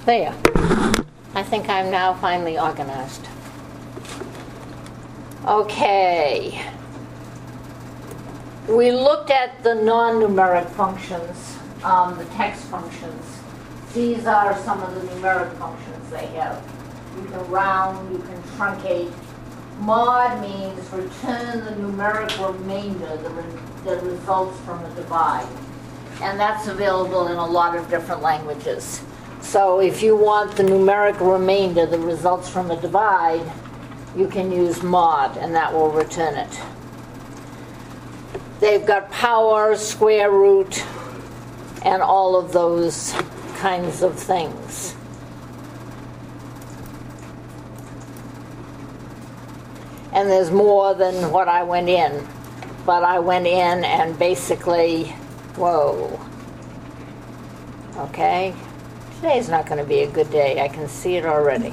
There. I think I'm now finally organized. Okay. We looked at the non-numeric functions, the text functions. These are some of the numeric functions they have. You can round, you can truncate. Mod means return the numeric remainder that results from a divide. And that's available in a lot of different languages. So if you want the numeric remainder that results from a divide, you can use mod, and that will return it. They've got power, square root, and all of those kinds of things. And there's more than what I went in. But I went in and basically, whoa. Okay. Today's not going to be a good day. I can see it already.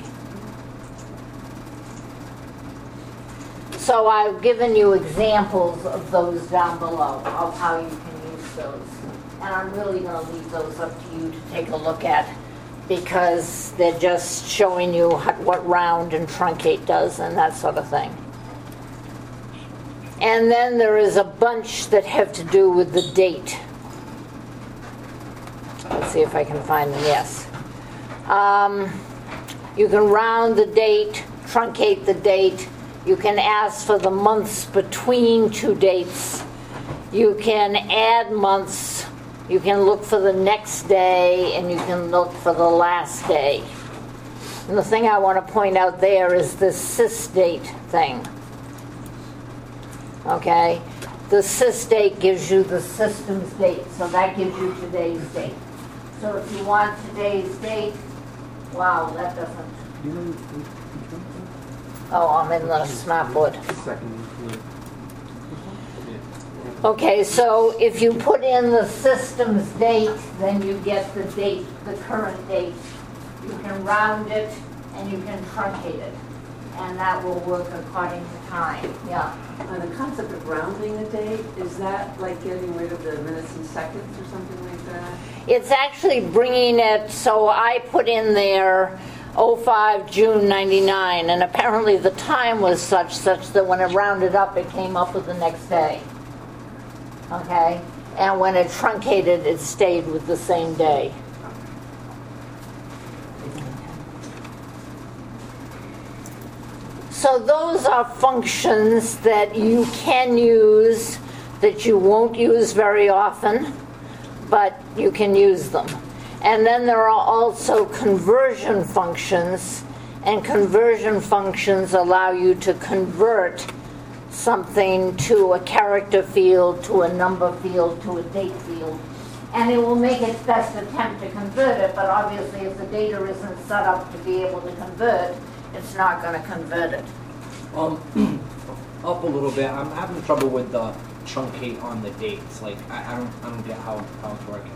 So I've given you examples of those down below, of how you can use those. And I'm really going to leave those up to you to take a look at, because they're just showing you what round and truncate does and that sort of thing. And then there is a bunch that have to do with the date. Let's see if I can find them. Yes. You can round the date, truncate the date. You can ask for the months between two dates. You can add months. You can look for the next day, and you can look for the last day. And the thing I want to point out there is this sysdate thing. Okay? The sysdate gives you the system's date, so that gives you today's date. So if you want today's date, wow, that doesn't. Oh, I'm in the Smartboard. Okay, so if you put in the system's date, then you get the date, the current date. You can round it and you can truncate it, and that will work according to time. Yeah. The concept of rounding a date, is that like getting rid of the minutes and seconds or something like that? It's actually bringing it, so I put in there 05 June 99, and apparently the time was such that when it rounded up, it came up with the next day. Okay? And when it truncated, it stayed with the same day. So those are functions that you can use, that you won't use very often, but you can use them. And then there are also conversion functions, and conversion functions allow you to convert something to a character field, to a number field, to a date field. And it will make its best attempt to convert it, but obviously if the data isn't set up to be able to convert, it's not going to convert it. Up a little bit. I'm having trouble with the truncate on the dates. Like I don't get how it's working.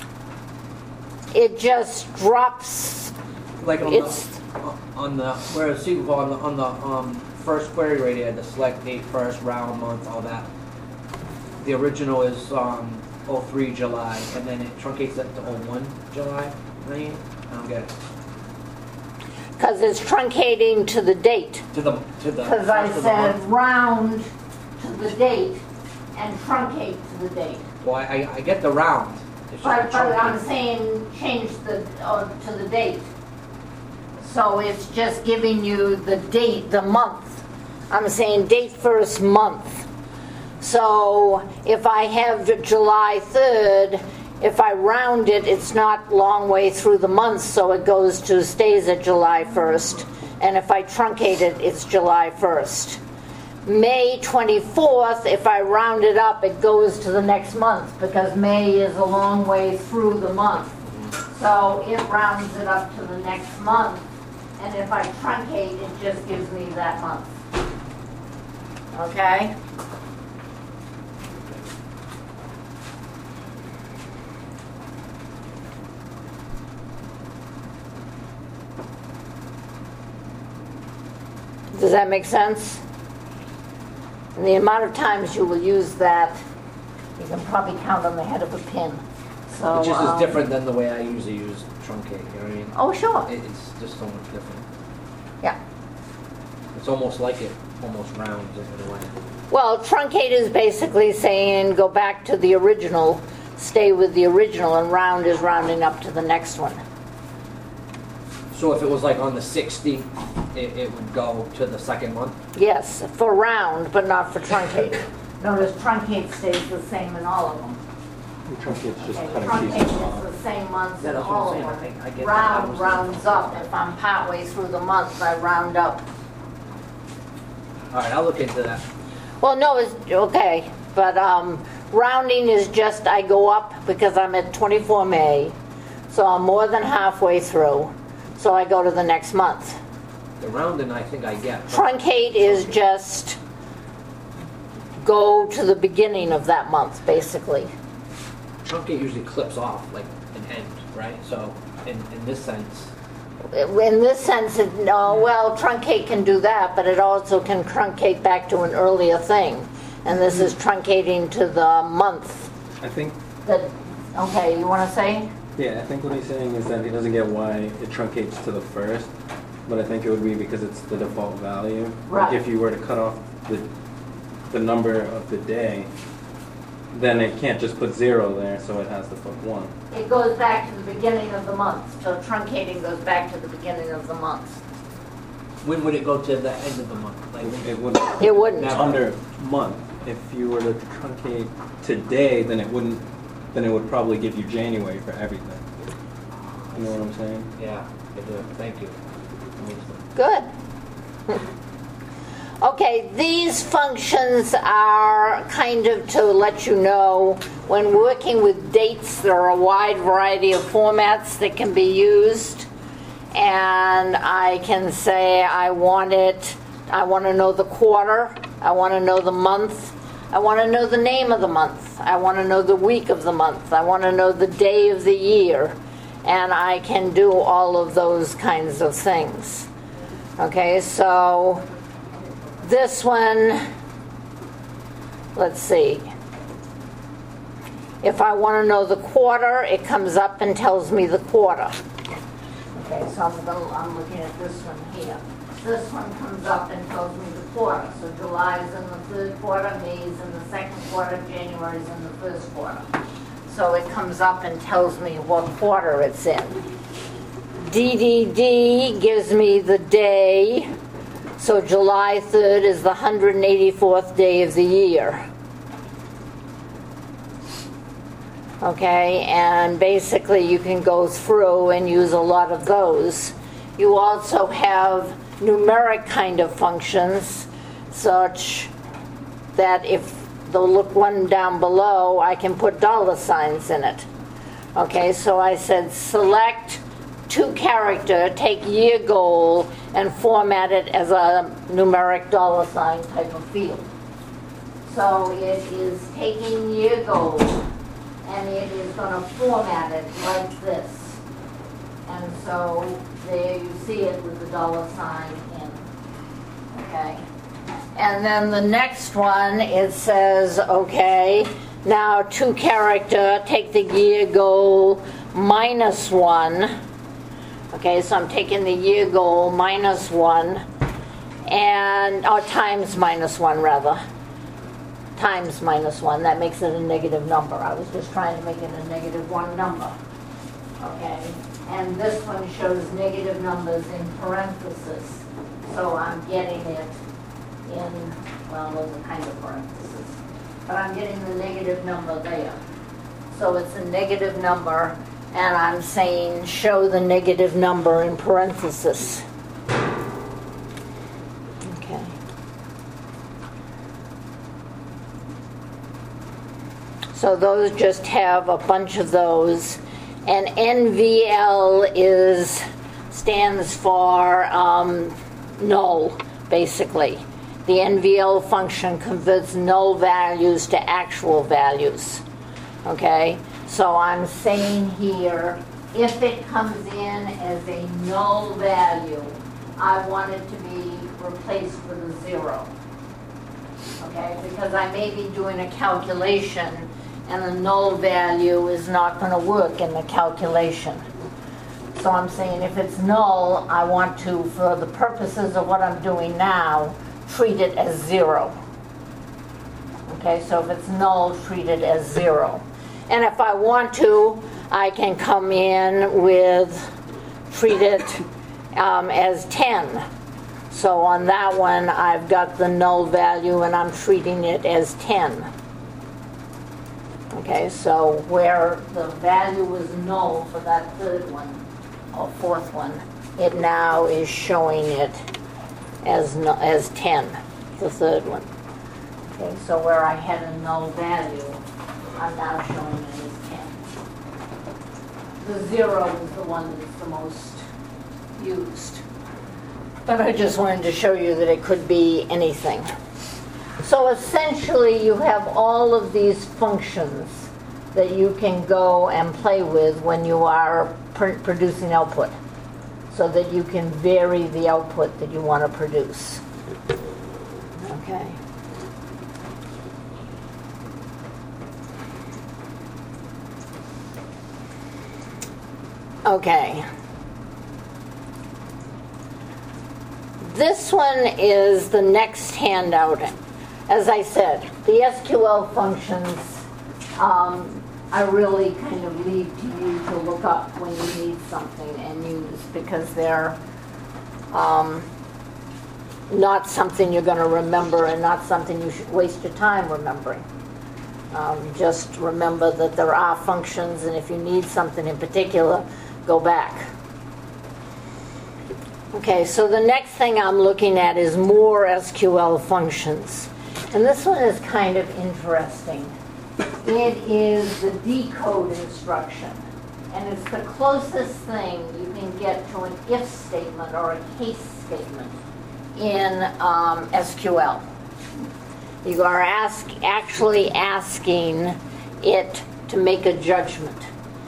It just drops. Like on the where see on the first query right here, the select date, first round, month, all that. The original is 03 July, and then it truncates it to 01 July. I don't get it. Because it's truncating to the date. To the. Because I said round to the date and truncate to the date. Well, I get the round. But I'm saying change to the date. So it's just giving you the date, the month. I'm saying date first, month. So if I have July 3rd, if I round it, it's not long way through the month, so it stays at July 1st. And if I truncate it, it's July 1st. May 24th, if I round it up, it goes to the next month, because May is a long way through the month. So it rounds it up to the next month, and if I truncate, it just gives me that month. Okay? Does that make sense? And the amount of times you will use that, you can probably count on the head of a pin. So, It just is different than the way I usually use truncate, you know what I mean? Oh, sure, It's just so much different. yeah. It's almost like it almost rounds in a way. Well, truncate is basically saying go back to the original, stay with the original, and round is rounding up to the next one. So if it was like on the 60, it would go to the second month? Yes, for round, but not for truncate. Notice truncate stays the same in all of them. Truncate's just Okay, cutting truncate pieces is off. the same months Yeah, in that's what all I'm of saying. them. I get that. Round rounds up. If I'm partway through the month, I round up. All right, I'll look into that. Well, no, it's okay, but rounding is just I go up because I'm at 24 May, so I'm more than halfway through, so I go to the next month. The rounding, I think I get. but Truncate is just go to the beginning of that month, basically. Truncate usually clips off like an end, right? So in this sense, In this sense, no, well, truncate can do that, but it also can truncate back to an earlier thing. And this is truncating to the month. I think, Okay, you want to say? yeah, I think what he's saying is that he doesn't get why it truncates to the first, but I think it would be because it's the default value. Right. Like if you were to cut off the number of the day, then it can't just put 0 there, so it has to put 1. It goes back to the beginning of the month. So truncating goes back to the beginning of the month. when would it go to the end of the month? Like It wouldn't. It wouldn't. Never. Under month. If you were to truncate today, then it wouldn't. Then it would probably give you January for everything. You know what I'm saying? Yeah, I do. Thank you. Good. Okay, these functions are kind of to let you know when working with dates, there are a wide variety of formats that can be used. And I can say I want to know the quarter, I want to know the month, I want to know the name of the month, I want to know the week of the month, I want to know the day of the year, and I can do all of those kinds of things. Okay, so this one, let's see. If I want to know the quarter, it comes up and tells me the quarter. Okay, so I'm looking at this one here. This one comes up and tells me the quarter. So July is in the third quarter, May is in the second quarter, January is in the first quarter. So it comes up and tells me what quarter it's in. DDD gives me the day. So July 3rd is the 184th day of the year. Okay, and basically you can go through and use a lot of those. You also have numeric kind of functions, such that if they'll look one down below, I can put dollar signs in it. Okay, so I said select 2 character, take year goal, and format it as a numeric dollar sign type of field. So it is taking year goal, and it is going to format it like this. And so there you see it with the dollar sign in. Okay. And then the next one, it says, okay, now 2 character, take the year goal minus 1. Okay, so I'm taking the year goal minus 1, and, or times minus 1 rather. Times minus 1, that makes it a negative number. I was just trying to make it a -1 number. Okay, and this one shows negative numbers in parentheses. So I'm getting it in, well, those are kind of parentheses, but I'm getting the negative number there. So it's a negative number, and I'm saying show the negative number in parentheses. Okay. So those just have a bunch of those, and NVL stands for null, basically. The NVL function converts null values to actual values. Okay, so I'm saying here, if it comes in as a null value, I want it to be replaced with a 0. Okay, because I may be doing a calculation and a null value is not going to work in the calculation. So I'm saying if it's null, I want to, for the purposes of what I'm doing now, treat it as 0. Okay, so if it's null, treat it as 0. And if I want to, I can come in with, treat it as 10. So on that one, I've got the null value and I'm treating it as 10. Okay, so where the value was null for that third one, or fourth one, it now is showing it as 10, the third one. Okay, so where I had a null value, I'm now showing it as 10. The 0 is the one that's the most used. But I just wanted to show you that it could be anything. So essentially you have all of these functions that you can go and play with when you are producing output, so that you can vary the output that you want to produce. Okay. Okay. This one is the next handout. As I said, the SQL functions I really kind of leave to you to look up when you need something and use, because they're not something you're going to remember and not something you should waste your time remembering. Just remember that there are functions, and if you need something in particular, go back. Okay, so the next thing I'm looking at is more SQL functions. And this one is kind of interesting. It is the decode instruction. And it's the closest thing you can get to an if statement or a case statement in SQL. You are actually asking it to make a judgment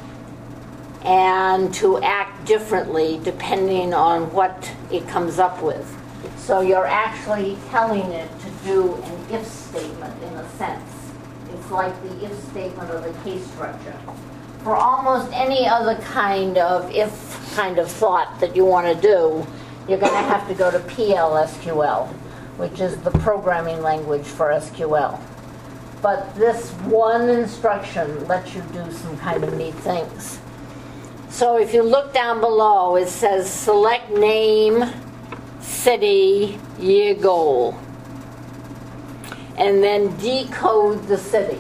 and to act differently depending on what it comes up with. So you're actually telling it to do an if statement in a sense. It's like the if statement of the case structure. For almost any other kind of if kind of thought that you want to do, you're going to have to go to PL/SQL, which is the programming language for SQL. But this one instruction lets you do some kind of neat things. So if you look down below, it says select name, city, year, goal. And then decode the city.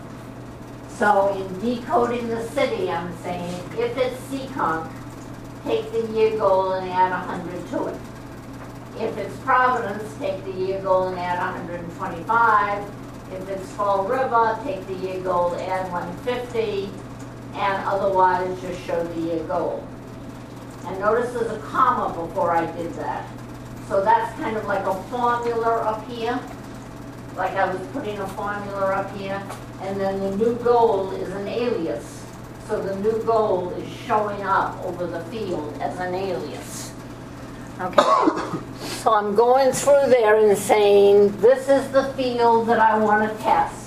So in decoding the city, I'm saying if it's Seekonk, take the year goal and add 100 to it. If it's Providence, take the year goal and add 125. If it's Fall River, take the year goal, add 150. And otherwise just show the year goal. And notice there's a comma before I did that. So that's kind of like a formula up here. Like I was putting a formula up here. And then the new goal is an alias. So the new goal is showing up over the field as an alias. Okay. So I'm going through there and saying, this is the field that I want to test.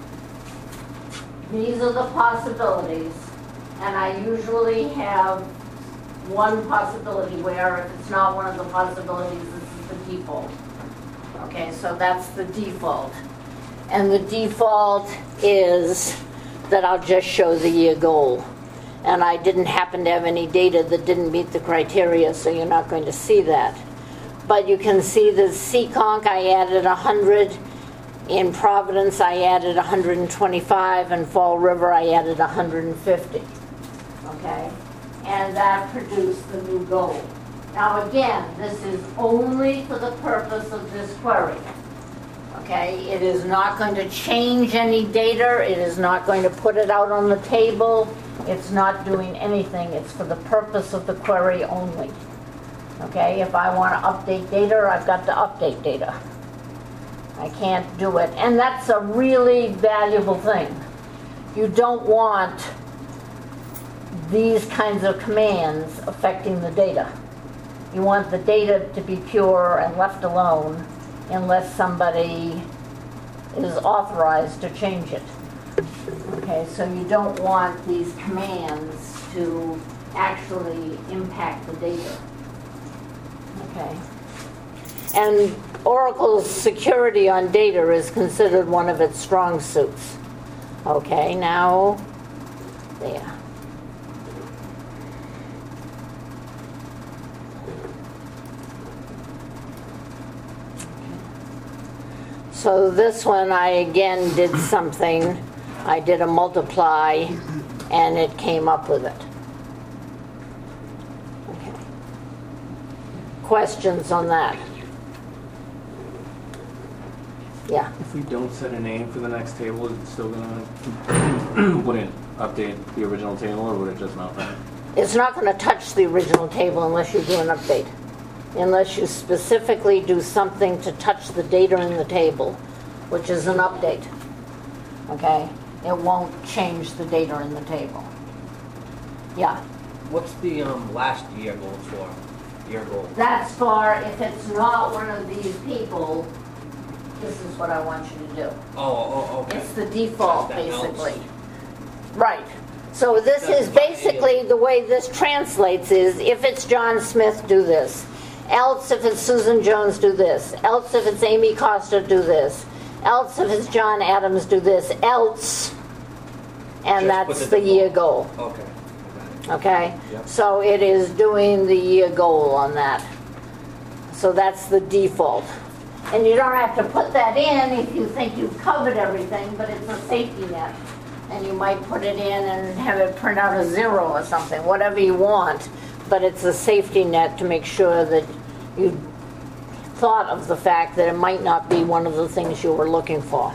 These are the possibilities, and I usually have one possibility where if it's not one of the possibilities, this is the default. Okay, so that's the default. And the default is that I'll just show the year goal. And I didn't happen to have any data that didn't meet the criteria, so you're not going to see that. But you can see that Seekonk, I added 100. In Providence, I added 125, and Fall River, I added 150. Okay? And that produced the new goal. Now again, this is only for the purpose of this query. Okay? It is not going to change any data. It is not going to put it out on the table. It's not doing anything. It's for the purpose of the query only. Okay? If I want to update data, I've got to update data. I can't do it. And that's a really valuable thing. You don't want these kinds of commands affecting the data. You want the data to be pure and left alone unless somebody is authorized to change it. Okay, so you don't want these commands to actually impact the data. Okay. And Oracle's security on data is considered one of its strong suits. Okay, now, there. So this one, I again did something. I did a multiply, and it came up with it. Okay. Questions on that? Yeah. If we don't set a name for the next table, is it still gonna, would it update the original table, or would it just not run? It's not going to touch the original table unless you do an update. Unless you specifically do something to touch the data in the table, which is an update. Okay? It won't change the data in the table. Yeah. What's the last year goals for? Year goal. That's for if it's not one of these people, this is what I want you to do. Oh, okay. It's the default, That helps. basically. Right. So this is Doesn't basically the way this translates is if it's John Smith, do this. Else if it's Susan Jones, do this. Else if it's Amy Costa, do this. Else if it's John Adams, do this. Else, and Just put that's the the year default. goal. Okay. Okay? Yep. So it is doing the year goal on that. So that's the default. And you don't have to put that in if you think you've covered everything, but it's a safety net. And you might put it in and have it print out a 0 or something, whatever you want. But it's a safety net to make sure that you thought of the fact that it might not be one of the things you were looking for.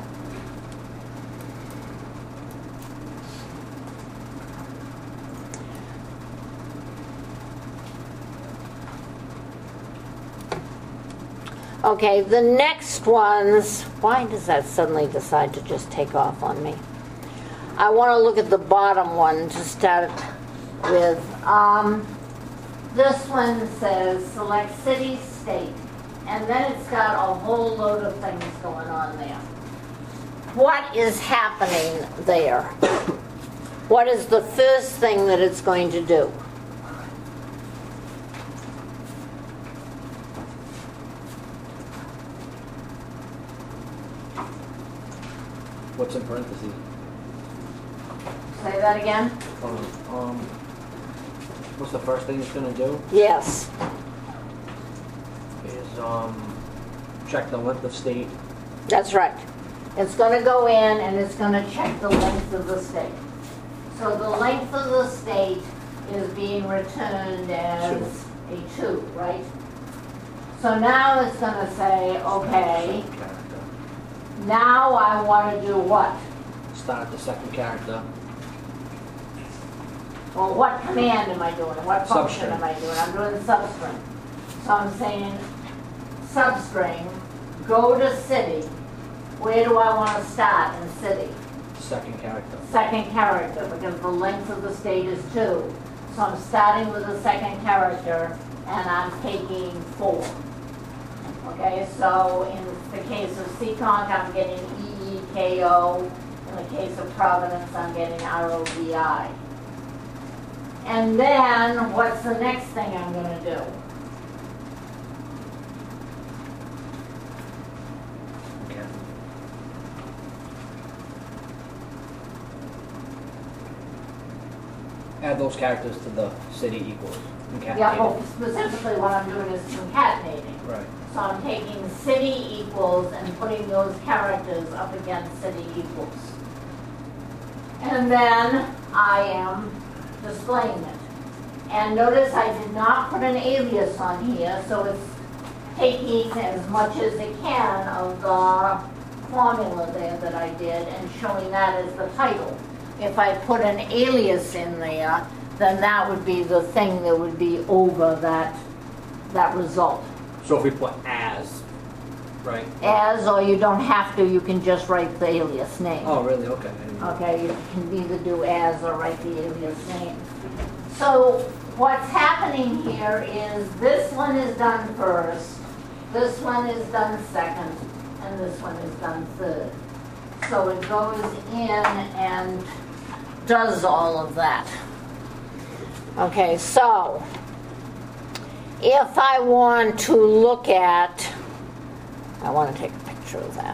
Okay, the next ones, why does that suddenly decide to just take off on me? I want to look at the bottom one to start with. This one says select city, state, and then it's got a whole load of things going on there. What is happening there? What is the first thing that it's going to do? What's in parentheses? Say that again? What's the first thing it's gonna do? Yes. Is check the length of state. That's right. It's going to go in and it's going to check the length of the state. So the length of the state is being returned as a 2, right? So now it's going to say, okay, Second character. now I want to do what? Start the second character. Well, what command am I doing? What function Substring. am I doing? I'm doing substring. So I'm saying substring, go to city. Where do I want to start in city? Second character. Second character, because the length of the state is 2. So I'm starting with the second character, and I'm taking 4. Okay, so in the case of Seekonk, I'm getting EEKO. In the case of Providence, I'm getting ROVI. And then, what's the next thing I'm going to do? Okay. Add those characters to the city equals. Yeah, well, specifically what I'm doing is concatenating. Right. So I'm taking city equals and putting those characters up against city equals. And then I am displaying it. And notice I did not put an alias on here, so it's taking as much as it can of the formula there that I did and showing that as the title. If I put an alias in there, then that would be the thing that would be over that result. So if we put as, right? As, or you don't have to, you can just write the alias name. Oh, really? Okay. Okay, you can either do as or write the alias name. So what's happening here is this one is done first, this one is done second, and this one is done third. so it goes in and does all of that. Okay, so if I want to look at, I want to take a picture of that.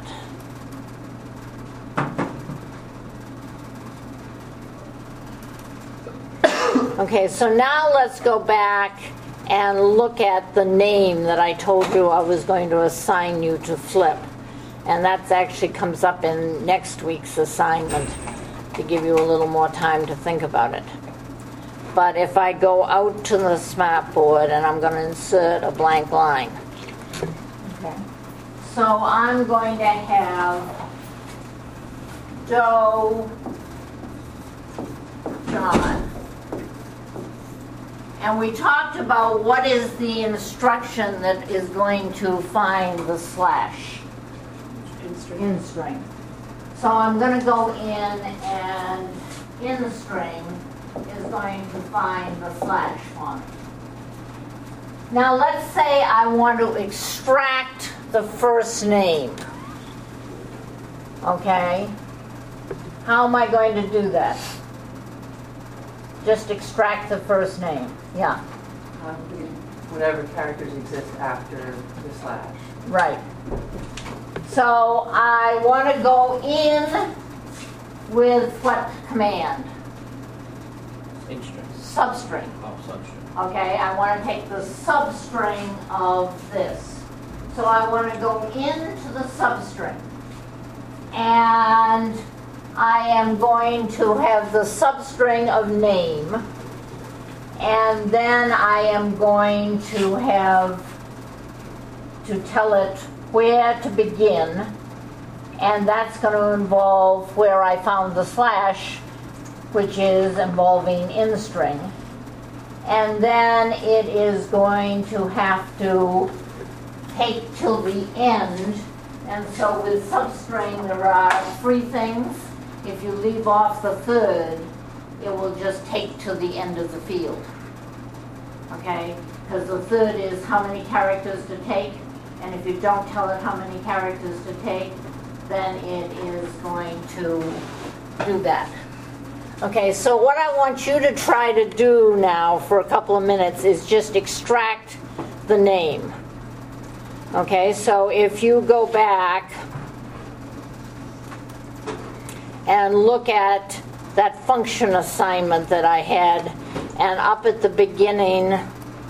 Okay, so now let's go back and look at the name that I told you I was going to assign you to flip. And that actually comes up in next week's assignment to give you a little more time to think about it. But if I go out to the smartboard and I'm going to insert a blank line. Okay. So I'm going to have Joe, John. And we talked about what is the instruction that is going to find the slash in string. So I'm going to go in and in the string is going to find the slash for me. Now let's say I want to extract the first name. Okay? How am I going to do that? Just extract the first name. Yeah. Whatever characters exist after the slash. Right. So I want to go in with what command? String. Substring. Oh, substring. Okay, I want to take the substring of this. So I want to go into the substring. And I am going to have the substring of name. And then I am going to have to tell it where to begin. And that's going to involve where I found the slash, which is involving in string. And then it is going to have to take till the end. And so with substring, there are three things. If you leave off the third, it will just take to the end of the field. Okay? Because the third is how many characters to take. And if you don't tell it how many characters to take, then it is going to do that. Okay, so what I want you to try to do now for a couple of minutes is just extract the name. Okay, so if you go back and look at that function assignment that I had, and up at the beginning,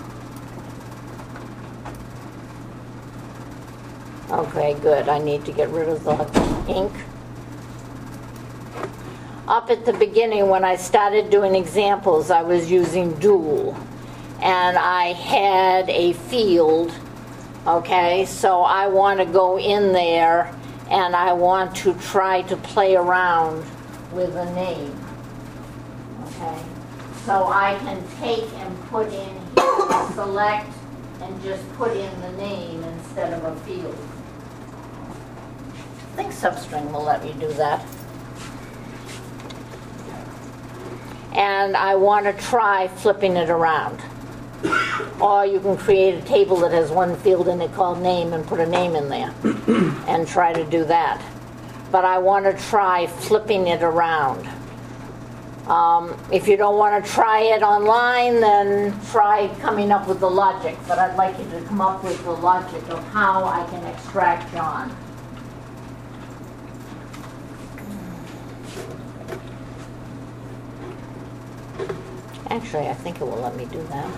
okay, good, I need to get rid of the ink. Up at the beginning, when I started doing examples, I was using dual. And I had a field, okay? So I want to go in there and I want to try to play around with a name, okay? So I can take and put in here, select, and just put in the name instead of a field. I think substring will let me do that. And I want to try flipping it around. Or you can create a table that has one field in it called name and put a name in there and try to do that. But I want to try flipping it around. If you don't want to try it online, then try coming up with the logic. But I'd like you to come up with the logic of how I can extract John. Actually, I think it will let me do that.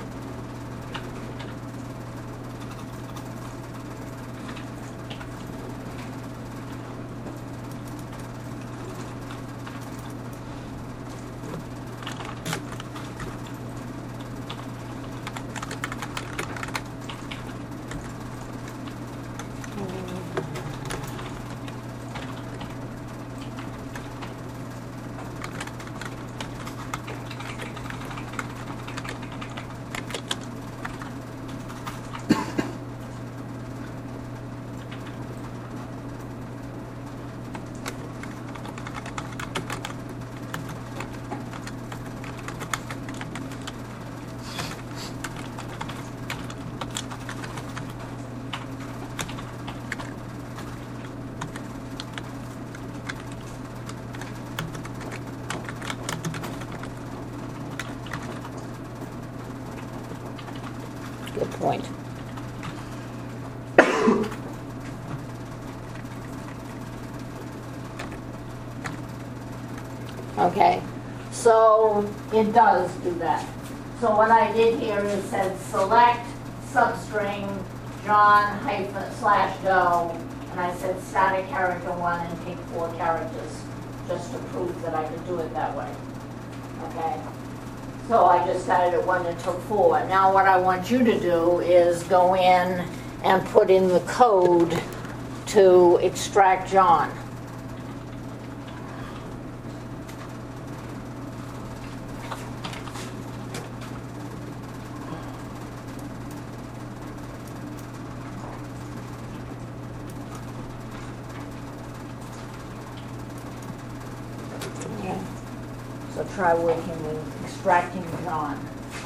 point. Okay, so it does do that. So what I did here is said select substring John / Doe, and I said start at character 1 and take 4 characters, just to prove that I could do it that way. Okay, so I just started at 1 and took 4. Now what I want you to do is go in and put in the code to extract John. Okay. So try working with extracting John.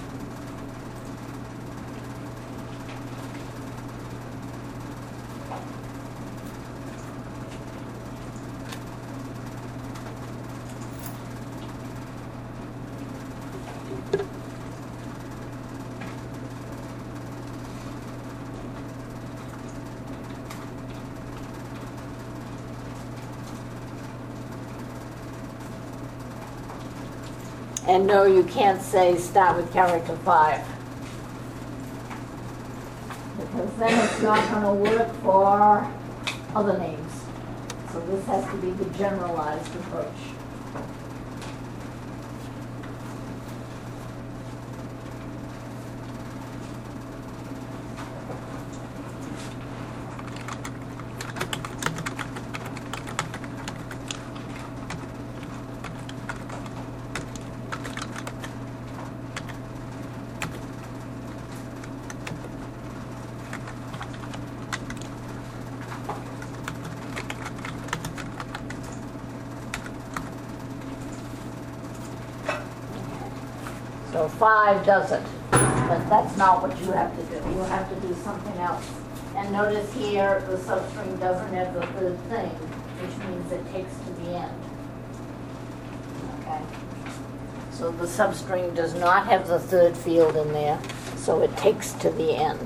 And no, you can't say start with character 5. Because then it's not going to work for other names. So this has to be the generalized approach. So 5 does it, but that's not what you have to do. You have to do something else. And notice here, the substring doesn't have the third thing, which means it takes to the end. Okay? So the substring does not have the third field in there, so it takes to the end.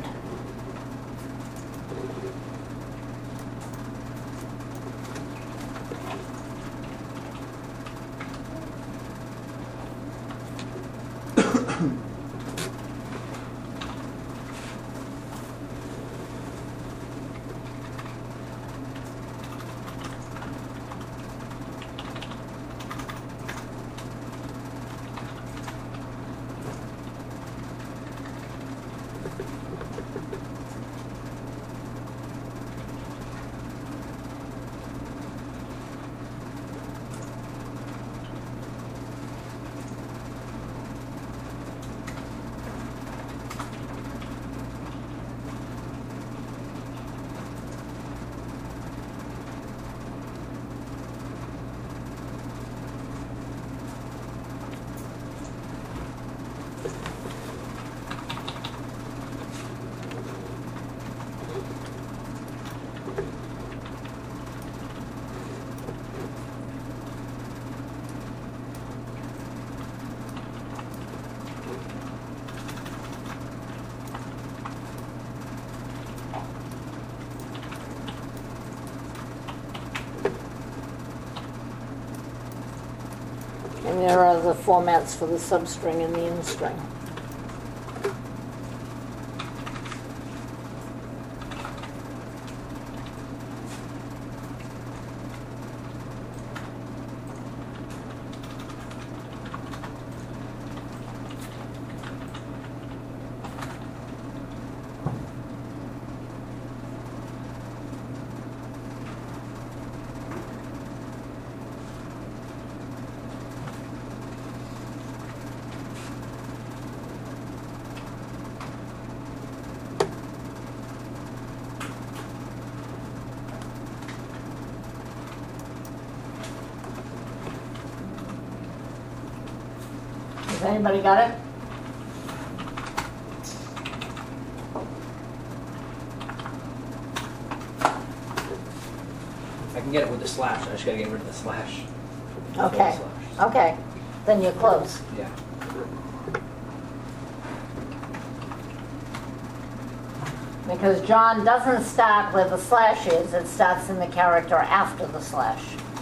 And there are the formats for the substring and the in-string. Has anybody got it? I can get it with the slash. I just gotta get rid of the slash. Okay, okay, then you're close. Yeah. Because John doesn't start where the slash is, it starts in the character after the slash.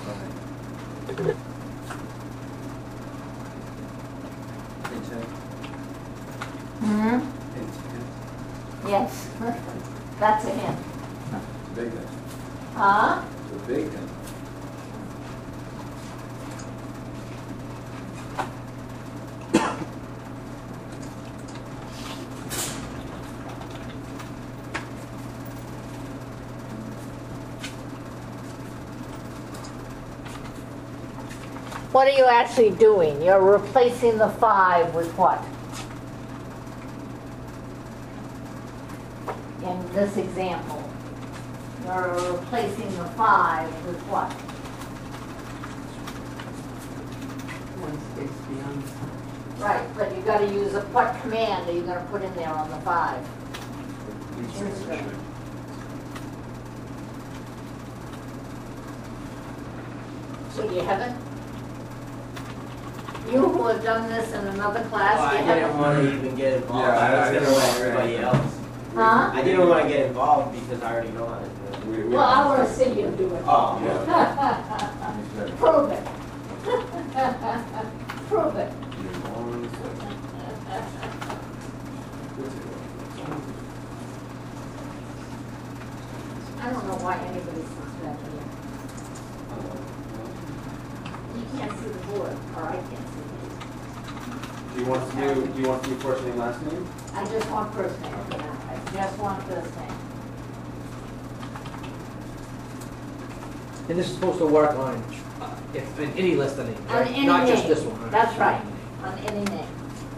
Hmm? Yes, that's a hint. Big hint. Huh? It's a big hint. What are you actually doing? You're replacing the 5 with what? In this example, you're replacing the 5 with what? One space beyond. Right, but you gotta use what command are you gonna put in there on the 5? Insert. So you haven't? You who have done this in another class, Well, I you didn't haven't? want to even get involved. Yeah, I was I going to let didn't everybody else. Huh? I didn't want to get involved because I already know how to do it. We Well, I wanna see you do it. Oh, Yeah. Prove it. Prove it. I don't know why anybody says that here. You can't see the board, or I can't see it. Do you want to do first name, last name? I just want first name for now. I just want first name. And this is supposed to work on, if, in any list of names, On right? any Not just name. this one. That's right, on any name.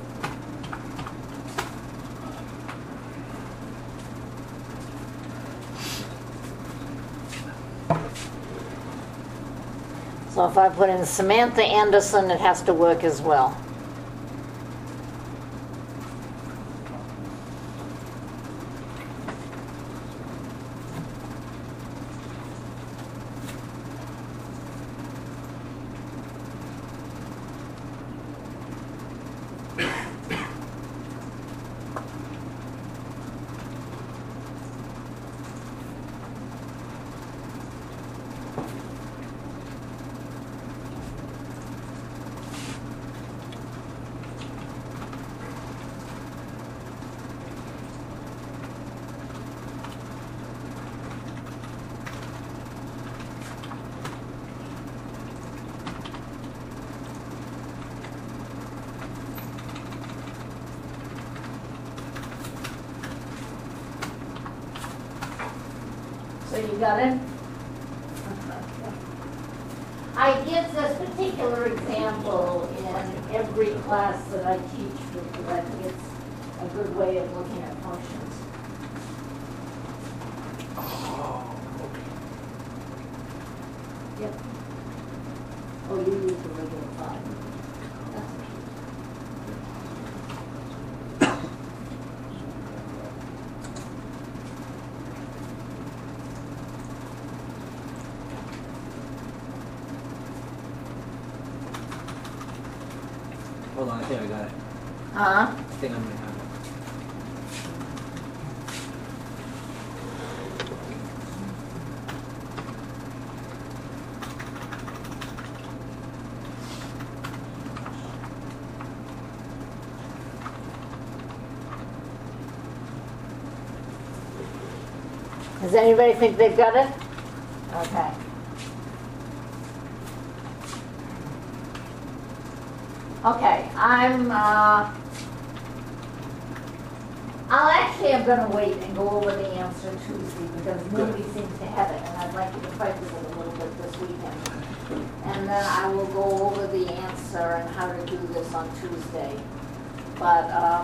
So if I put in Samantha Anderson, it has to work as well. So you got it? I give this particular example in every class that I teach because I think it's a good way of looking at functions. Yep. Oh, you use the regular 5. That's Hold on, I think I got it. Huh? I think I might have it. Does anybody think they've got it? Okay. Okay, I'm gonna wait and go over the answer Tuesday because nobody seems to have it, and I'd like you to fight with it a little bit this weekend. And then I will go over the answer and how to do this on Tuesday. But,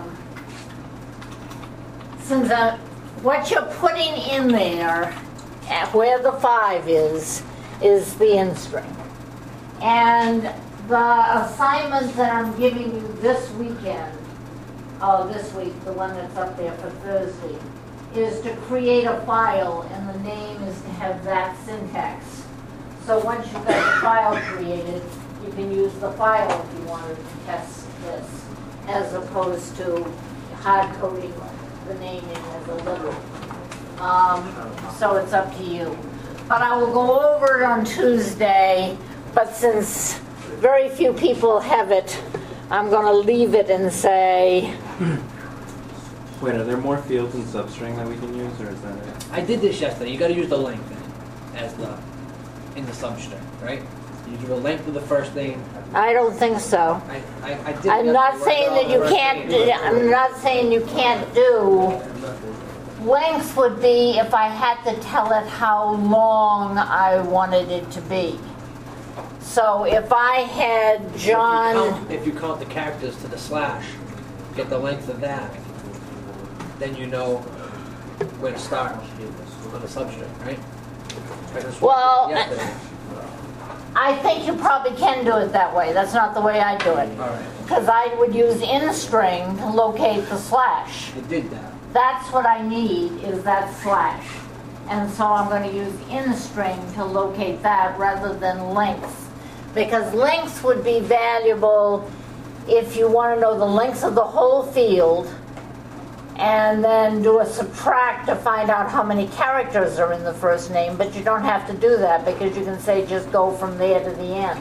since what you're putting in there, at where the 5 is the in-string. And the assignment that I'm giving you this weekend, this week, the one that's up there for Thursday, is to create a file, and the name is to have that syntax. So once you've got the file created, you can use the file if you wanted to test this, as opposed to hard coding the name in as a little. So it's up to you. But I will go over it on Tuesday, but since very few people have it, I'm going to leave it and say, Wait, are there more fields in substring that we can use, or is that it? I did this yesterday. You got to use the length in the substring, right? You do the length of the first name. I don't think so. I did. I'm not yesterday, saying that you first can't, name. I'm not saying you can't do. Length would be if I had to tell it how long I wanted it to be. So if I had John, If you count the characters to the slash, get the length of that, then you know where to start on the substring, right? Well, Yesterday. I think you probably can do it that way. That's not the way I do it. All right. Because I would use in string to locate the slash. I did that. That's what I need, is that slash. And so I'm going to use in string to locate that rather than length. Because length would be valuable if you want to know the length of the whole field and then do a subtract to find out how many characters are in the first name, but you don't have to do that because you can say just go from there to the end.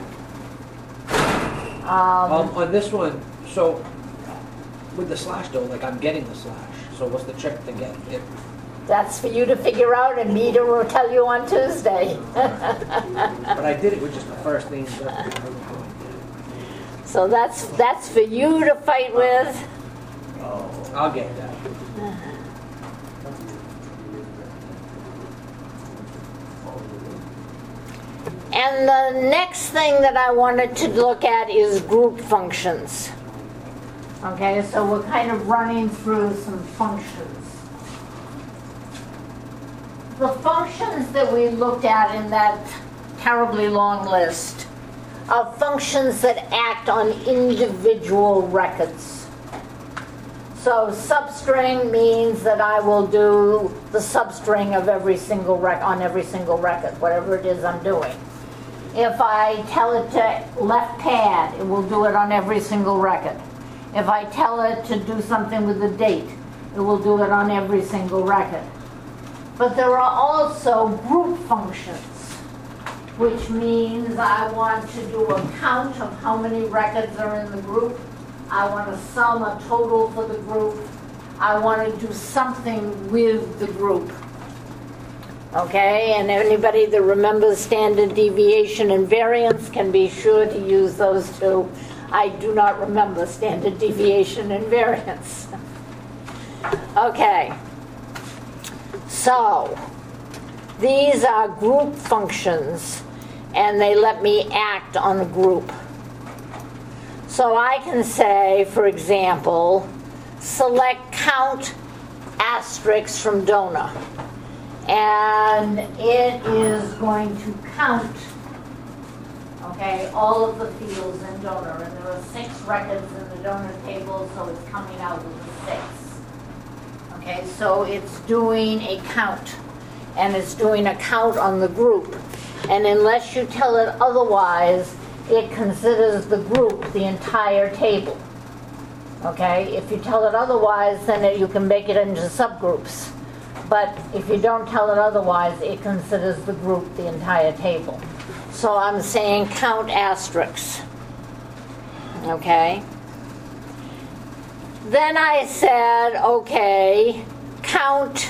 On this one, so with the slash though, like I'm getting the slash. So what's the trick to get it? That's for you to figure out, and me to tell you on Tuesday. But I did it with just the first name. So that's for you to fight with. I'll get that. And the next thing that I wanted to look at is group functions. Okay, so we're kind of running through some functions. The functions that we looked at in that terribly long list are functions that act on individual records. So substring means that I will do the substring of every single on every single record, whatever it is I'm doing. If I tell it to left pad, it will do it on every single record. If I tell it to do something with the date, it will do it on every single record. But there are also group functions, which means I want to do a count of how many records are in the group. I want to sum a total for the group. I want to do something with the group. Okay, and anybody that remembers standard deviation and variance can be sure to use those two. I do not remember standard deviation and variance. Okay, so these are group functions, and they let me act on a group. So I can say, for example, select count asterisk from donor. And it is going to count, okay, all of the fields in donor. And there are 6 records in the donor table, so it's coming out with a 6. Okay, so it's doing a count. And it's doing a count on the group. And unless you tell it otherwise, it considers the group the entire table. Okay, if you tell it otherwise, then you can make it into subgroups. But if you don't tell it otherwise, it considers the group the entire table. So I'm saying count asterisks. Okay. Then I said, okay, count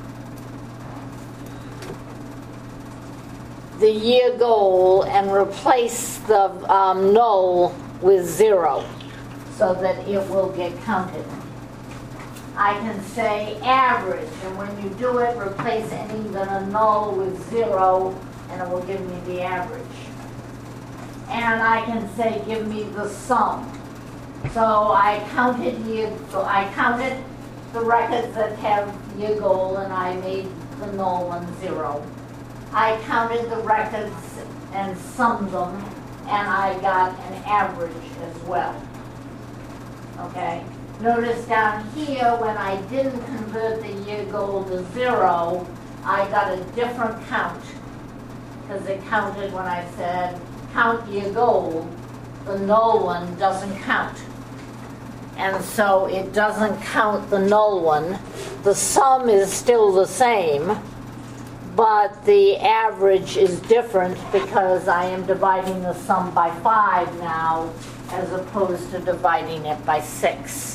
the year goal and replace the null with 0 so that it will get counted. I can say average, and when you do it, replace any than a null with 0, and it will give me the average. And I can say, give me the sum. So I counted the records that have year goal, and I made the null one 0. I counted the records and summed them, and I got an average as well. Okay? Notice down here, when I didn't convert the year goal to 0, I got a different count. Because it counted when I said, count year goal, the null one doesn't count. and so it doesn't count the null one. The sum is still the same, but the average is different because I am dividing the sum by 5 now as opposed to dividing it by 6.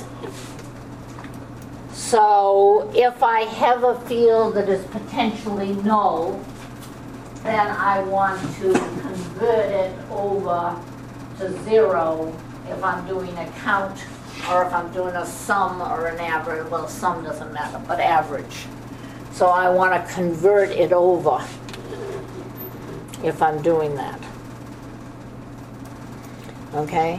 So if I have a field that is potentially null, then I want to convert it over to 0 if I'm doing a count, or if I'm doing a sum or an average. Well, sum doesn't matter, but average. So I want to convert it over if I'm doing that. Okay?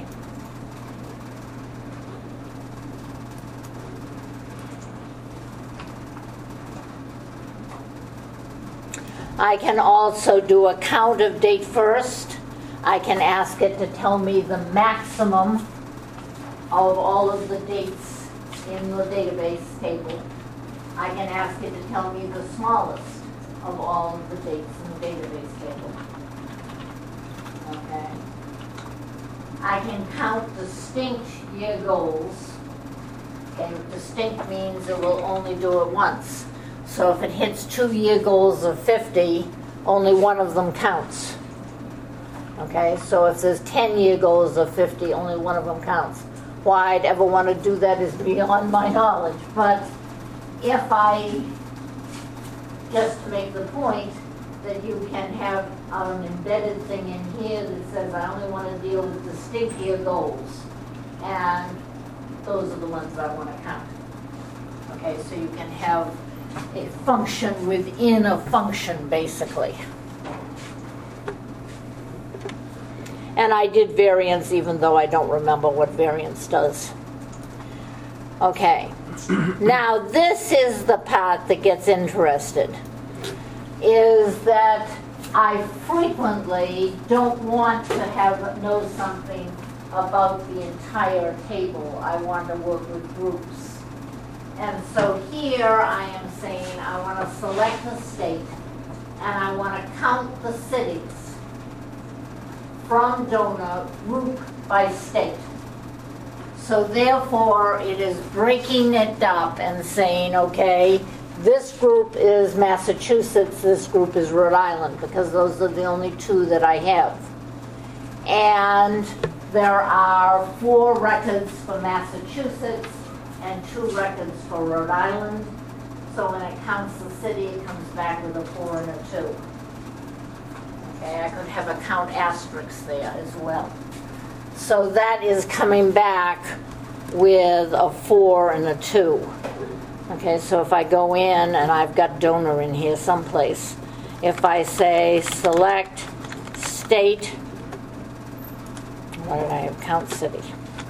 I can also do a count of date first. I can ask it to tell me the maximum of all of the dates in the database table. I can ask it to tell me the smallest of all of the dates in the database table. Okay. I can count distinct year goals. Okay, distinct means it will only do it once. So if it hits 2 year goals of 50, only one of them counts. Okay, so if there's 10 year goals of 50, only one of them counts. Why I'd ever want to do that is beyond my knowledge. But if I, just to make the point, that you can have an embedded thing in here that says I only want to deal with distinct year goals, and those are the ones I want to count. Okay, so you can have a function within a function, basically. And I did variance even though I don't remember what variance does. Okay, now this is the part that gets interested, is that I frequently don't want to know something about the entire table. I want to work with groups. And so here I am saying I want to select the state and I want to count the cities from donor group by state. So therefore it is breaking it up and saying, okay, this group is Massachusetts, this group is Rhode Island, because those are the only 2 that I have. And there are 4 records for Massachusetts and 2 records for Rhode Island. So when it counts the city, it comes back with a 4 and a 2. Okay, I could have a count asterisk there as well. So that is coming back with a 4 and a 2. Okay, so if I go in, and I've got donor in here someplace, if I say select state, why did I have count city?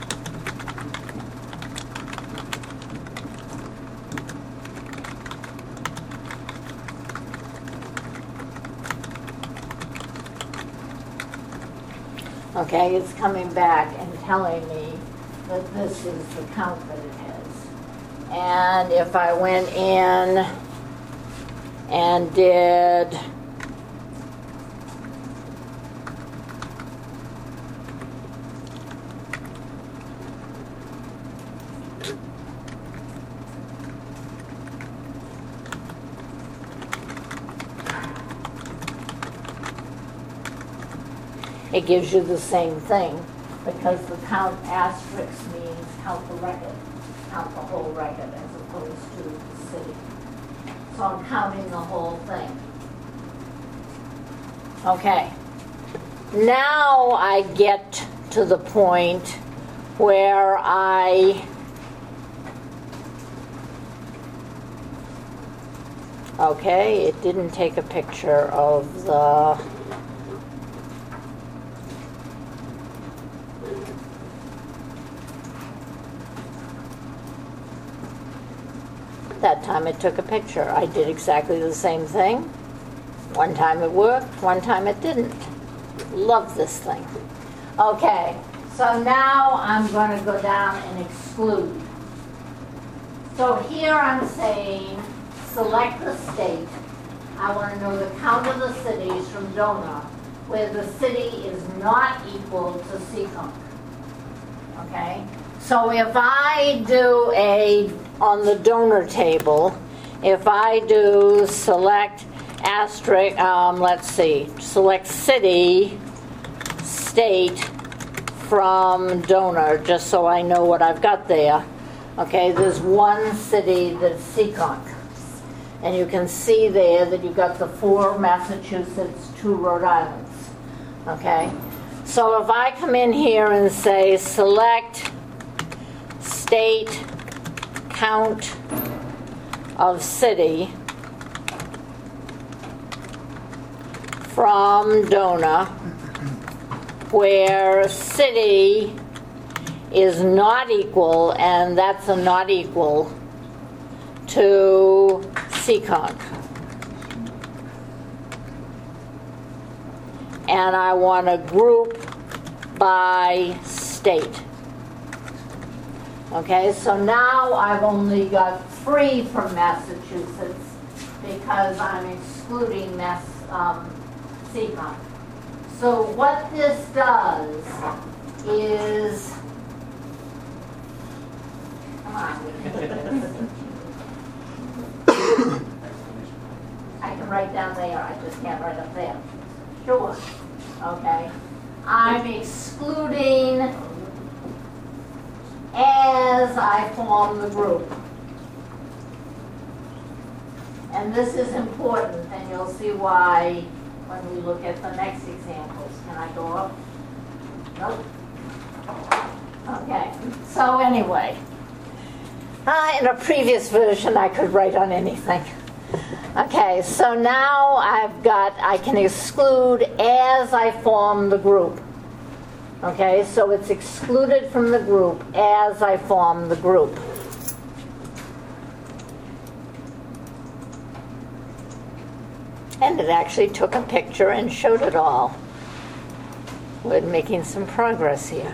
Okay, it's coming back and telling me that this is the count that it has. And if I went in and did it gives you the same thing, because the count asterisk means count the record, count the whole record as opposed to the city. So I'm counting the whole thing. Okay. Now I get to the point where okay, it didn't take a picture of the that time it took a picture. I did exactly the same thing. One time it worked, one time it didn't. Love this thing. Okay, so now I'm going to go down and exclude. So here I'm saying select the state. I want to know the count of the cities from donor where the city is not equal to Seekonk. Okay? So if I do on the donor table, if I do select asterisk, let's see, select city, state from donor, just so I know what I've got there. Okay, there's one city that's Seekonk. And you can see there that you've got the 4 Massachusetts, 2 Rhode Islands. Okay, so if I come in here and say select state count of city from donor, where city is not equal, and that's a not equal, to Seekonk. And I want to group by state. Okay, so now I've only got 3 from Massachusetts because I'm excluding Seekonk. So what this does is, come on, I can write down there, I just can't write up there. Sure, okay. I'm excluding as I form the group. And this is important, and you'll see why when we look at the next examples. Can I go up? Nope. Okay, so anyway, in a previous version I could write on anything. Okay, so now I can exclude as I form the group. Okay, so it's excluded from the group as I form the group. And it actually took a picture and showed it all. We're making some progress here.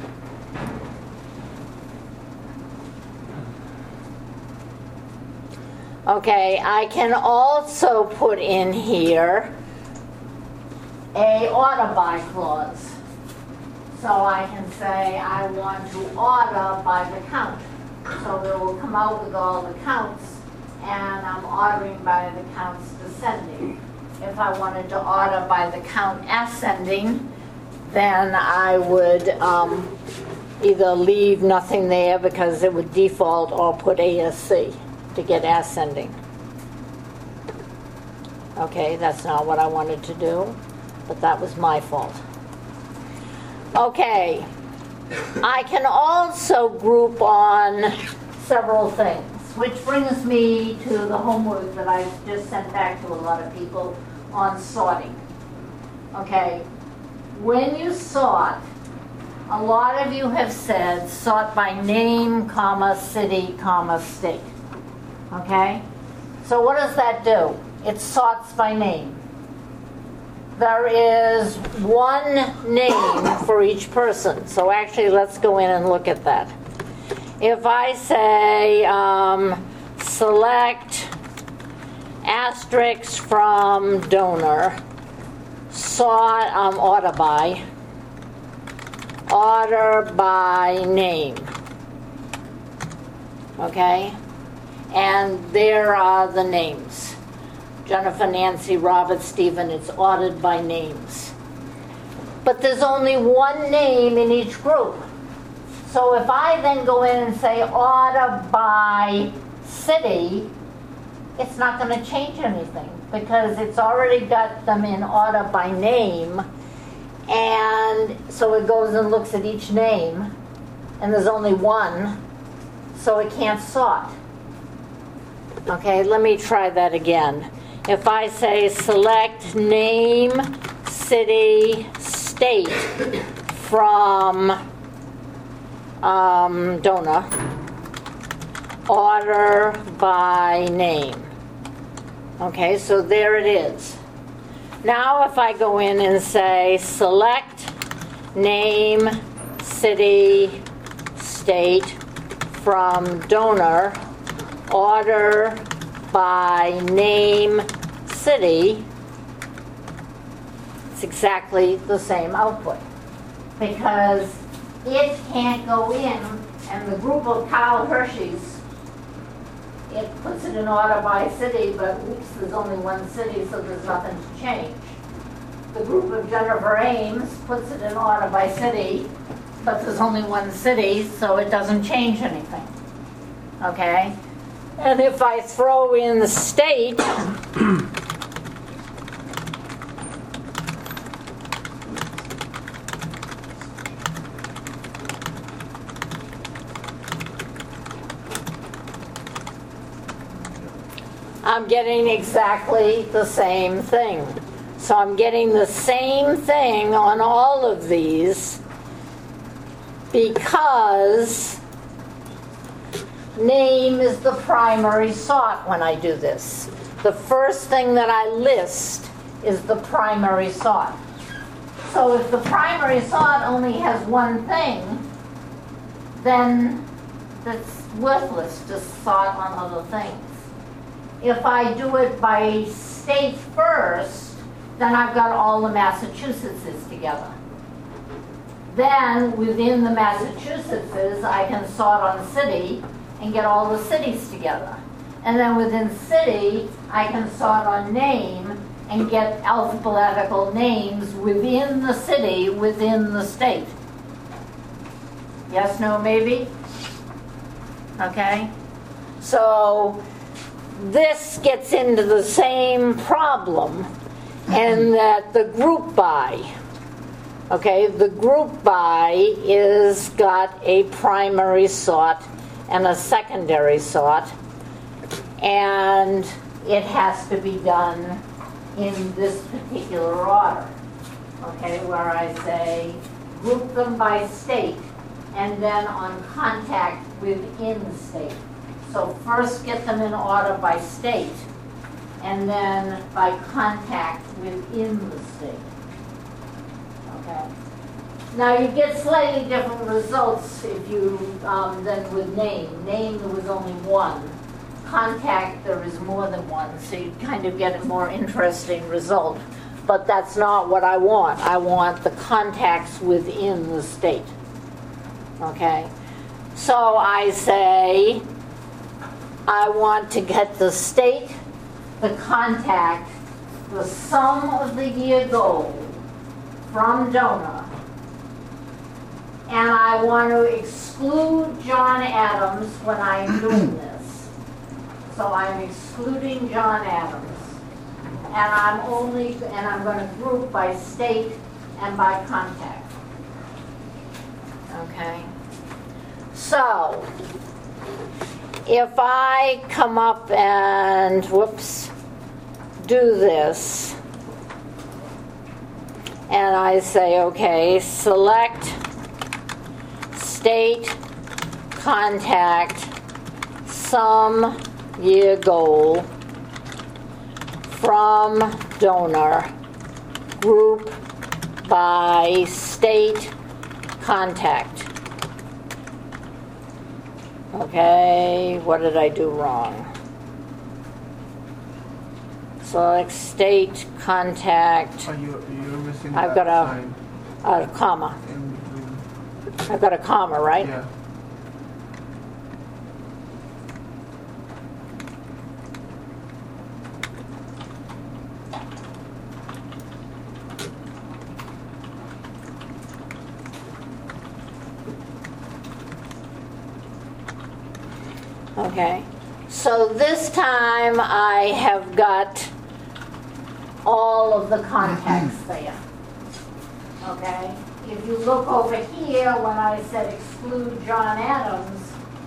Okay, I can also put in here a order by clause. So I can say I want to order by the count. So it will come out with all the counts, and I'm ordering by the counts descending. If I wanted to order by the count ascending, then I would either leave nothing there because it would default, or put ASC to get ascending. Okay, that's not what I wanted to do, but that was my fault. Okay, I can also group on several things, which brings me to the homework that I just sent back to a lot of people on sorting. Okay, when you sort, a lot of you have said sort by name, comma, city, comma, state. Okay, so what does that do? It sorts by name. There is one name for each person. So actually, let's go in and look at that. If I say select asterisk from donor, sort order by name. Okay, and there are the names. Jennifer, Nancy, Robert, Stephen, it's ordered by names. But there's only one name in each group. So if I then go in and say order by city, it's not going to change anything because it's already got them in order by name. And so it goes and looks at each name, and there's only one, so it can't sort. Okay, let me try that again. If I say select name, city, state from donor, order by name. Okay, so there it is. Now if I go in and say select name, city, state from donor, order by name, city, it's exactly the same output because it can't go in And the group of Kyle Hershey's, it puts it in order by city, but oops, there's only one city, so there's nothing to change. The group of Jennifer Ames puts it in order by city, but there's only one city, so it doesn't change anything. Okay? And if I throw in the state, I'm getting exactly the same thing. So I'm getting the same thing on all of these because name is the primary sort when I do this. The first thing that I list is the primary sort. So if the primary sort only has one thing, then it's worthless to sort on other things. If I do it by state first, then I've got all the Massachusettses together. Then within the Massachusettses, I can sort on city and get all the cities together. And then within city, I can sort on name and get alphabetical names within the city, within the state. Yes, no, maybe? Okay? So this gets into the same problem in that the group by, okay, the group by is got a primary sort and a secondary sort, and it has to be done in this particular order, okay, where I say group them by state and then on contact within the state. So first get them in order by state and then by contact within the state. Okay. Now you get slightly different results if you than with name. Name there was only one. Contact there is more than one, so you kind of get a more interesting result. But that's not what I want. I want the contacts within the state. Okay. So I say I want to get the state, the contact, the sum of the year goal from donor, and I want to exclude John Adams when I'm doing this. So I'm excluding John Adams, and I'm going to group by state and by contact. Okay. So if I come up and, do this, and I say, okay, select state, contact, sum, year goal, from donor, group by state, contact. Okay, what did I do wrong? Select state, contact. Oh, you're missing I've that got sign a comma. in between. I've got a comma, right? Yeah. Okay. So this time I have got all of the contacts there. Okay? If you look over here, when I said exclude John Adams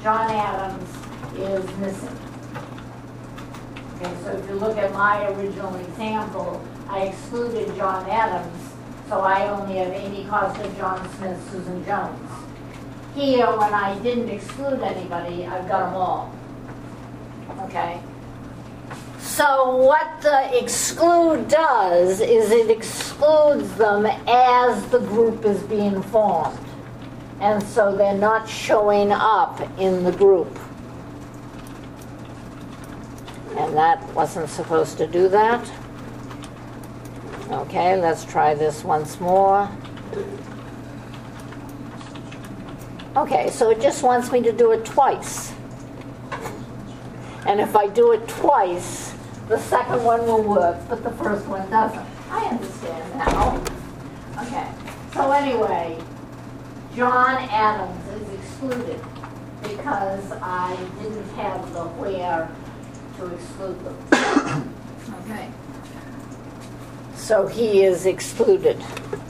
is missing. Okay, so if you look at my original example, I excluded John Adams, so I only have Amy Costa, John Smith, Susan Jones. Here, when I didn't exclude anybody, I've got them all. Okay? So what the exclude does is it excludes them as the group is being formed. And so they're not showing up in the group. And that wasn't supposed to do that. Okay, let's try this once more. Okay, so it just wants me to do it twice. And if I do it twice, the second one will work, but the first one doesn't. I understand now. Okay, so anyway, John Adams is excluded because I didn't have the where to exclude them. Okay. So he is excluded.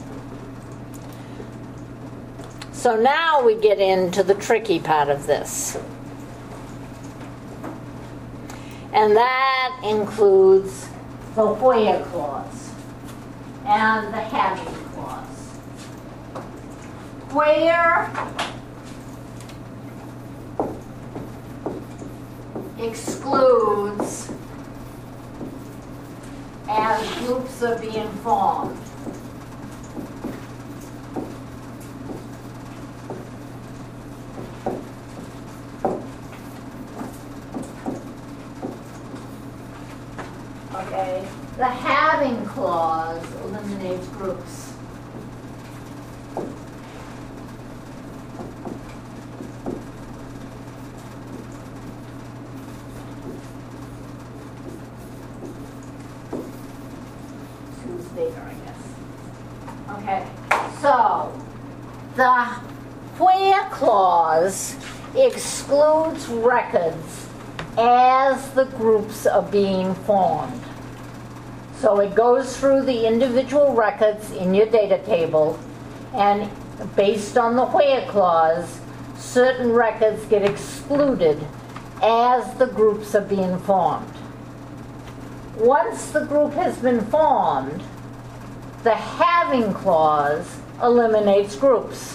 So now we get into the tricky part of this. And that includes the where clause and the having clause. Where excludes as groups are being formed. Okay, the having clause eliminates groups. Two's bigger, I guess. Okay, so the where clause excludes records as the groups are being formed. So it goes through the individual records in your data table, and based on the where clause, certain records get excluded as the groups are being formed. Once the group has been formed, the having clause eliminates groups.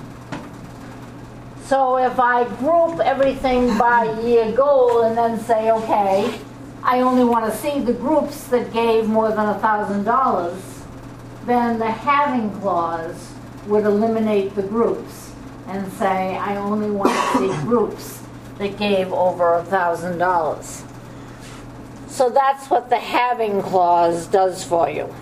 So if I group everything by year goal and then say, okay, I only want to see the groups that gave more than $1,000, then the having clause would eliminate the groups and say, I only want to see groups that gave over $1,000. So that's what the having clause does for you.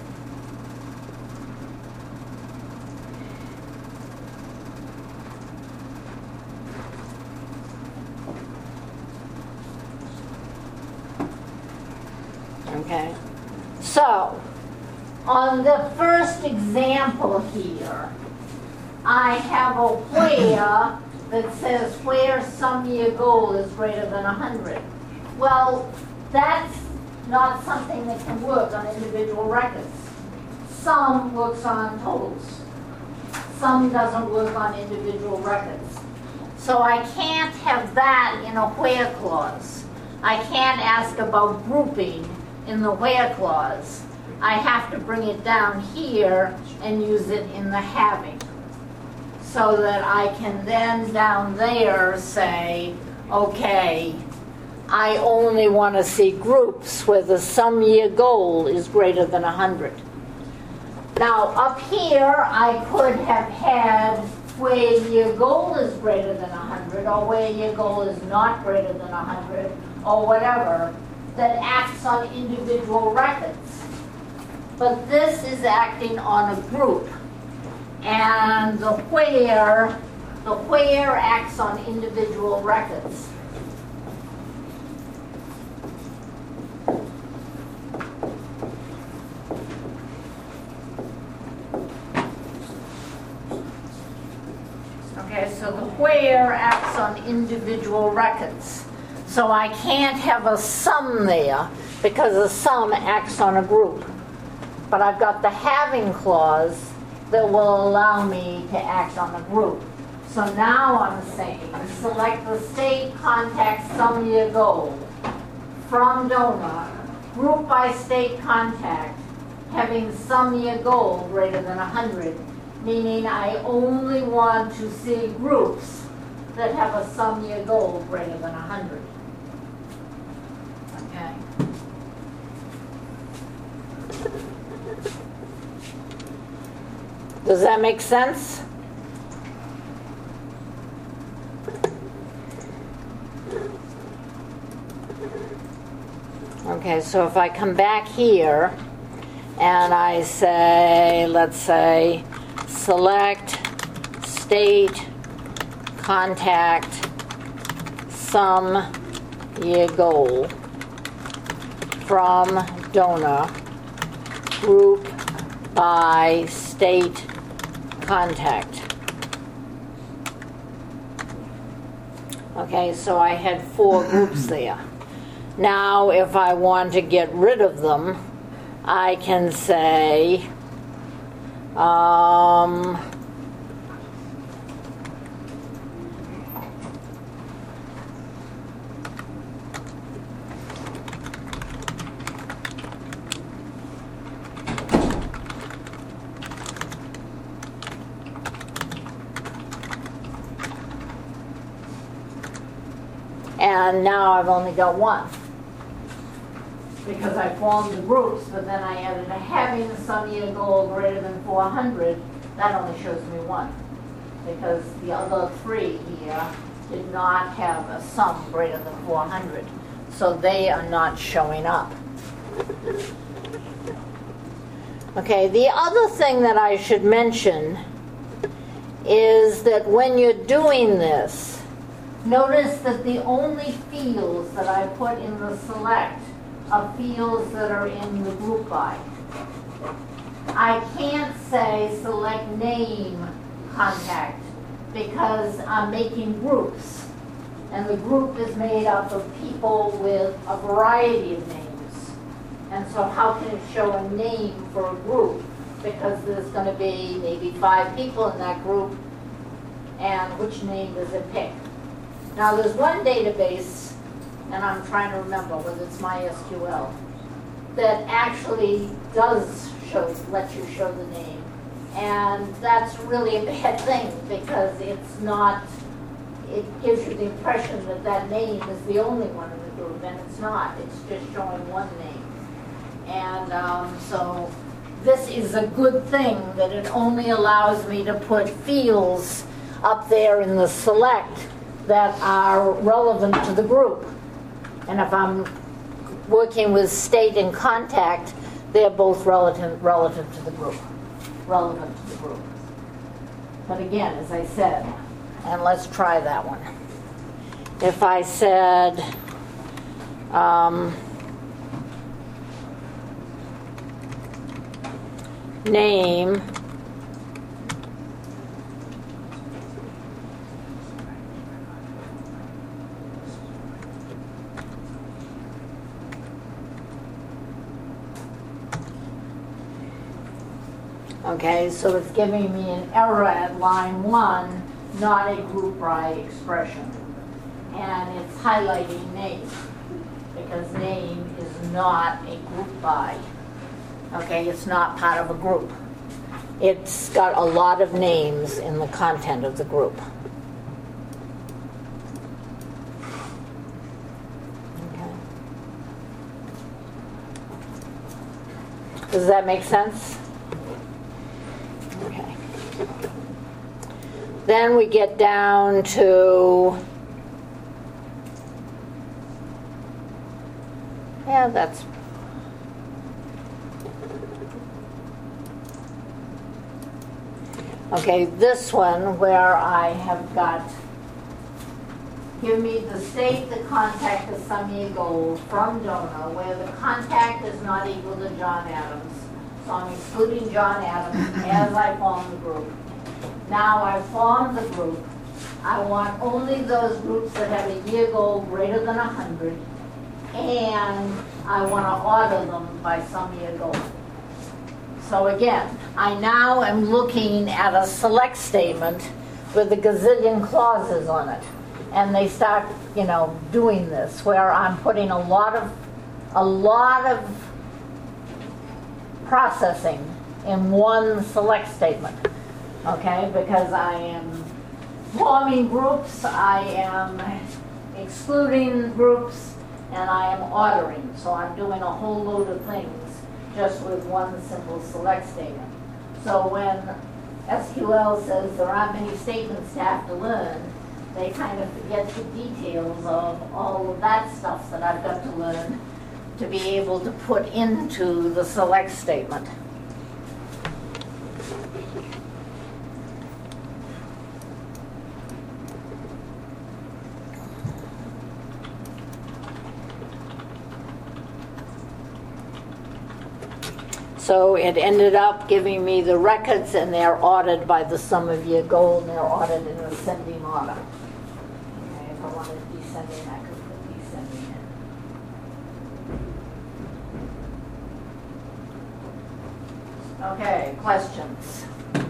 Okay, so on the first example here, I have a where that says where sum year goal is greater than 100. Well, that's not something that can work on individual records. Sum works on totals. Sum doesn't work on individual records. So I can't have that in a where clause. I can't ask about grouping in the where clause. I have to bring it down here and use it in the having, so that I can then down there say, okay, I only want to see groups where the sum year goal is greater than 100. Now up here I could have had where your goal is greater than 100, or where your goal is not greater than 100, or whatever, that acts on individual records. But this is acting on a group. And the where acts on individual records. Okay, so the where acts on individual records. So I can't have a sum there because a sum acts on a group. But I've got the having clause that will allow me to act on a group. So now I'm saying select the state contact sum year goal from donor, group by state contact, having sum year goal greater than 100, meaning I only want to see groups that have a sum year goal greater than 100. Okay. Does that make sense? Okay, so if I come back here and I say, let's say, select state contact sum year goal from donor, group by state contact. Okay, so I had 4 groups there. Now, if I want to get rid of them, I can say, and now I've only got 1. Because I formed the groups, but then I added a having some year goal greater than 400, that only shows me 1. Because the other 3 here did not have a sum greater than 400. So they are not showing up. Okay, the other thing that I should mention is that when you're doing this, notice that the only fields that I put in the select are fields that are in the group by. I can't say select name contact because I'm making groups. And the group is made up of people with a variety of names. And so how can it show a name for a group? Because there's going to be maybe 5 people in that group, and which name does it pick? Now there's one database, and I'm trying to remember whether it's MySQL, that actually does let you show the name. And that's really a bad thing because it's not, it gives you the impression that that name is the only one in the group, and it's not. It's just showing one name. And so this is a good thing that it only allows me to put fields up there in the select that are relevant to the group. And if I'm working with state and contact, they're both relative to the group, relevant to the group. But again, as I said, and let's try that one. If I said, name okay, so it's giving me an error at line 1, not a group by expression. And it's highlighting name, because name is not a group by. Okay, it's not part of a group. It's got a lot of names in the content of the group. Okay. Does that make sense? Okay. Then we get down to, yeah, that's, okay, this one where I have got, give me the state, the contact, the sum year goal from donor, where the contact is not equal to John Adams. So I'm excluding John Adams as I form the group. Now I've formed the group. I want only those groups that have a year goal greater than 100, and I want to order them by sum year goal. So again, I now am looking at a select statement with a gazillion clauses on it. And they start, doing this, where I'm putting a lot of processing in one select statement, okay? Because I am forming groups, I am excluding groups, and I am ordering. So I'm doing a whole load of things just with one simple select statement. So when SQL says there aren't many statements to have to learn, they kind of forget the details of all of that stuff that I've got to learn to be able to put into the select statement. So it ended up giving me the records, and they're ordered by the sum of year goal, and they're ordered in ascending order. Okay, if I wanted descending, I could put descending in. Okay, questions?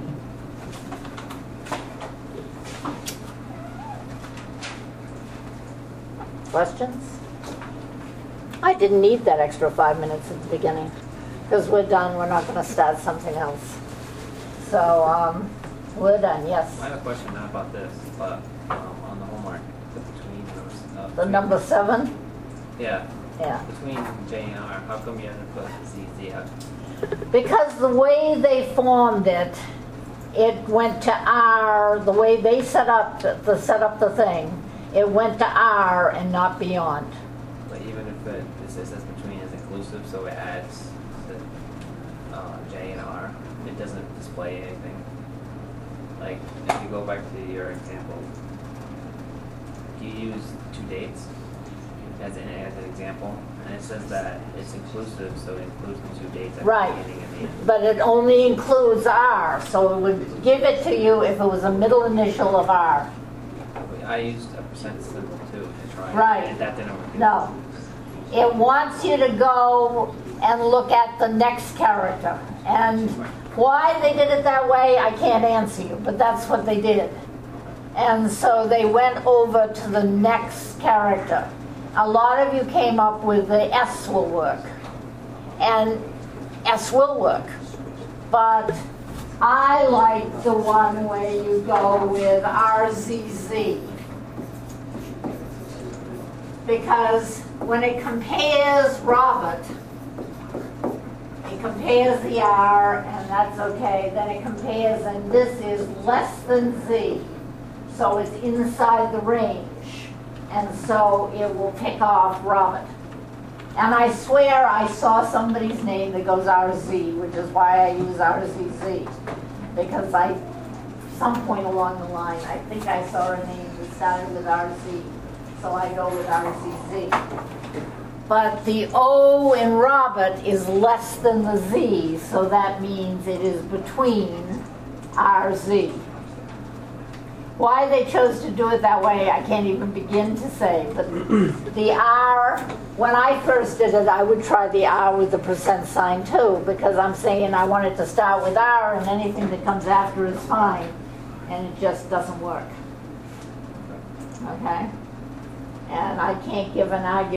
Questions? I didn't need that extra 5 minutes at the beginning, because we're done, we're not gonna start something else. So, we're done, yes. I have a question not about this, but on the homework, between those. The number 7? Yeah, Yeah. between J and R, how come you haven't put ZZ up? Because the way they formed it, it went to R, the way they set up the thing, it went to R and not beyond. But even if it says between is inclusive, so it adds the J and R, it doesn't display anything. Like, if you go back to your example, you use 2 dates as an example, and it says that it's inclusive, so it includes the 2 dates at Right. the beginning and the end. But it only includes R, so it would give it to you if it was a middle initial of R. I used a percent symbol too to try, Right. and that didn't work. No. It wants you to go and look at the next character. And why they did it that way, I can't answer you, but that's what they did. And so they went over to the next character. A lot of you came up with the S will work. And S will work. But I like the one where you go with RZZ. Because when it compares Robert, it compares the R, and that's okay. Then it compares, and this is less than Z. So it's inside the range. And so it will pick off Robert. And I swear I saw somebody's name that goes RZ, which is why I use RZZ. Because some point along the line, I think I saw a name that started with RZ. So I go with RZZ. But the O in Robert is less than the Z, so that means it is between RZ. Why they chose to do it that way, I can't even begin to say. But the R, when I first did it, I would try the R with the percent sign too, because I'm saying I want it to start with R, and anything that comes after is fine. And it just doesn't work. Okay? And I can't give an argument